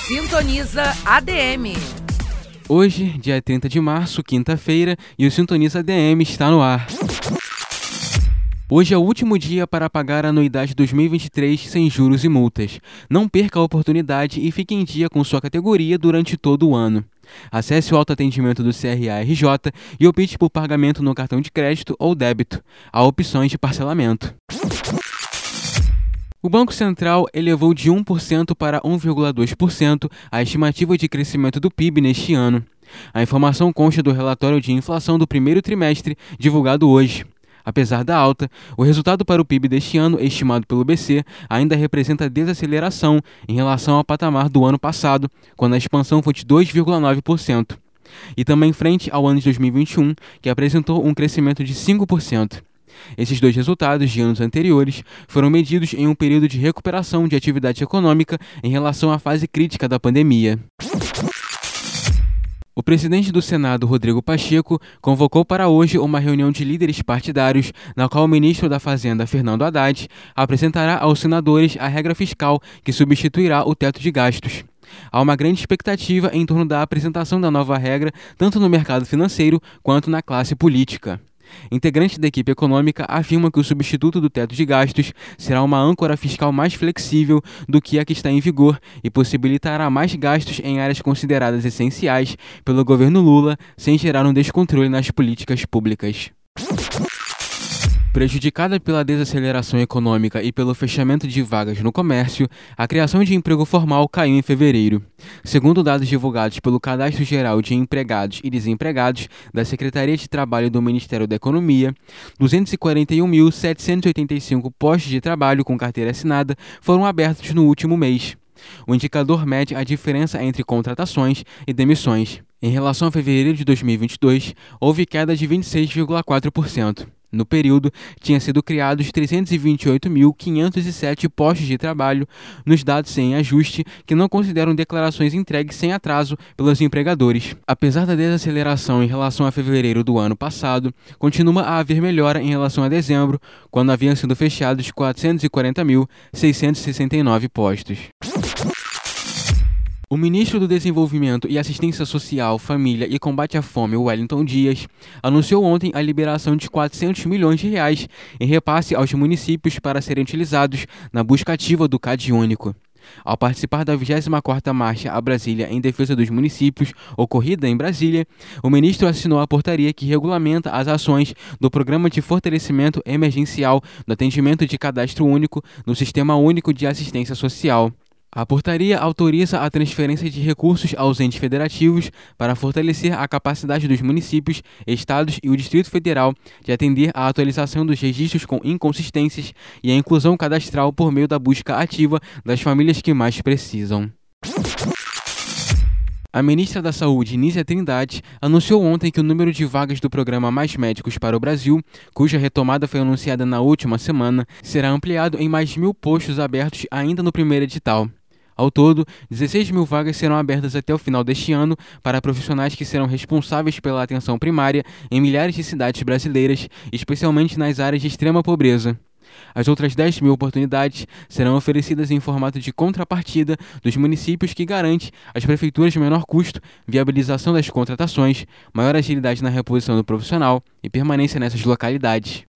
Sintoniza ADM. Hoje, dia 30 de março, quinta-feira, e o Sintoniza ADM está no ar. Hoje é o último dia para pagar a anuidade 2023 sem juros e multas. Não perca a oportunidade e fique em dia com sua categoria durante todo o ano. Acesse o autoatendimento do CRA-RJ e opte por pagamento no cartão de crédito ou débito. Há opções de parcelamento. O Banco Central elevou de 1% para 1,2% a estimativa de crescimento do PIB neste ano. A informação consta do relatório de inflação do primeiro trimestre, divulgado hoje. Apesar da alta, o resultado para o PIB deste ano, estimado pelo BC, ainda representa desaceleração em relação ao patamar do ano passado, quando a expansão foi de 2,9%. E também frente ao ano de 2021, que apresentou um crescimento de 5%. Esses dois resultados de anos anteriores foram medidos em um período de recuperação de atividade econômica em relação à fase crítica da pandemia. O presidente do Senado, Rodrigo Pacheco, convocou para hoje uma reunião de líderes partidários, na qual o ministro da Fazenda, Fernando Haddad, apresentará aos senadores a regra fiscal que substituirá o teto de gastos. Há uma grande expectativa em torno da apresentação da nova regra, tanto no mercado financeiro quanto na classe política. Integrantes da equipe econômica afirmam que o substituto do teto de gastos será uma âncora fiscal mais flexível do que a que está em vigor e possibilitará mais gastos em áreas consideradas essenciais pelo governo Lula, sem gerar um descontrole nas políticas públicas. Prejudicada pela desaceleração econômica e pelo fechamento de vagas no comércio, a criação de emprego formal caiu em fevereiro. Segundo dados divulgados pelo Cadastro Geral de Empregados e Desempregados da Secretaria de Trabalho do Ministério da Economia, 241.785 postos de trabalho com carteira assinada foram abertos no último mês. O indicador mede a diferença entre contratações e demissões. Em relação a fevereiro de 2022, houve queda de 26,4%. No período, tinham sido criados 328.507 postos de trabalho nos dados sem ajuste, que não consideram declarações entregues sem atraso pelos empregadores. Apesar da desaceleração em relação a fevereiro do ano passado, continua a haver melhora em relação a dezembro, quando haviam sido fechados 440.669 postos. O ministro do Desenvolvimento e Assistência Social, Família e Combate à Fome, Wellington Dias, anunciou ontem a liberação de R$400 milhões em repasse aos municípios para serem utilizados na busca ativa do CAD único. Ao participar da 24ª Marcha a Brasília em defesa dos municípios, ocorrida em Brasília, o ministro assinou a portaria que regulamenta as ações do Programa de Fortalecimento Emergencial do Atendimento de Cadastro Único no Sistema Único de Assistência Social. A portaria autoriza a transferência de recursos aos entes federativos para fortalecer a capacidade dos municípios, estados e o Distrito Federal de atender à atualização dos registros com inconsistências e a inclusão cadastral por meio da busca ativa das famílias que mais precisam. A ministra da Saúde, Nízia Trindade, anunciou ontem que o número de vagas do programa Mais Médicos para o Brasil, cuja retomada foi anunciada na última semana, será ampliado em mais 1.000 postos abertos ainda no primeiro edital. Ao todo, 16 mil vagas serão abertas até o final deste ano para profissionais que serão responsáveis pela atenção primária em milhares de cidades brasileiras, especialmente nas áreas de extrema pobreza. As outras 10 mil oportunidades serão oferecidas em formato de contrapartida dos municípios, que garante às prefeituras menor custo, viabilização das contratações, maior agilidade na reposição do profissional e permanência nessas localidades.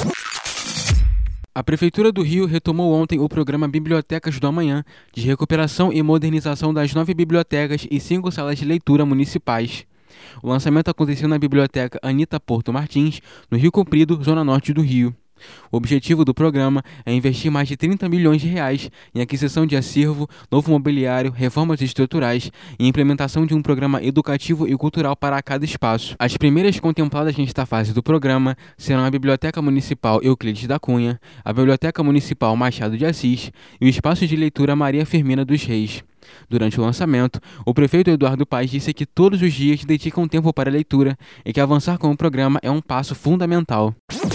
A Prefeitura do Rio retomou ontem o programa Bibliotecas do Amanhã, de recuperação e modernização das 9 bibliotecas e 5 salas de leitura municipais. O lançamento aconteceu na Biblioteca Anita Porto Martins, no Rio Comprido, zona norte do Rio. O objetivo do programa é investir mais de R$30 milhões em aquisição de acervo, novo mobiliário, reformas estruturais e implementação de um programa educativo e cultural para cada espaço. As primeiras contempladas nesta fase do programa serão a Biblioteca Municipal Euclides da Cunha, a Biblioteca Municipal Machado de Assis e o Espaço de Leitura Maria Firmina dos Reis. Durante o lançamento, o prefeito Eduardo Paes disse que todos os dias dedicam tempo para a leitura e que avançar com o programa é um passo fundamental.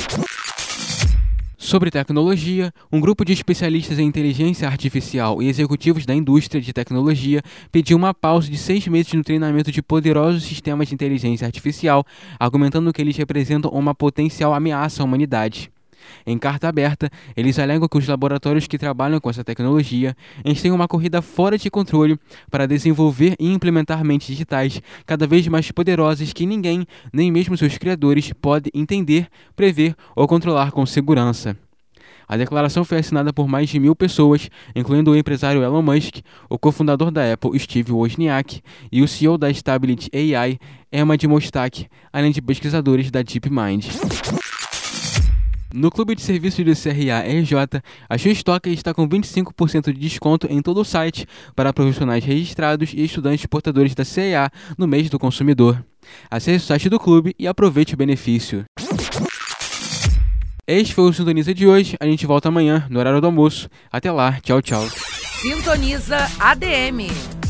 Sobre tecnologia, um grupo de especialistas em inteligência artificial e executivos da indústria de tecnologia pediu uma pausa de 6 meses no treinamento de poderosos sistemas de inteligência artificial, argumentando que eles representam uma potencial ameaça à humanidade. Em carta aberta, eles alegam que os laboratórios que trabalham com essa tecnologia têm uma corrida fora de controle para desenvolver e implementar mentes digitais cada vez mais poderosas que ninguém, nem mesmo seus criadores, pode entender, prever ou controlar com segurança. A declaração foi assinada por mais de 1.000 pessoas, incluindo o empresário Elon Musk, o cofundador da Apple, Steve Wozniak, e o CEO da Stability AI, Emad Mostaque, além de pesquisadores da DeepMind. No clube de serviços do CRA-RJ, a Showstock está com 25% de desconto em todo o site para profissionais registrados e estudantes portadores da CEA no mês do consumidor. Acesse o site do clube e aproveite o benefício. Este foi o Sintoniza de hoje. A gente volta amanhã, no horário do almoço. Até lá. Tchau, tchau. Sintoniza ADM.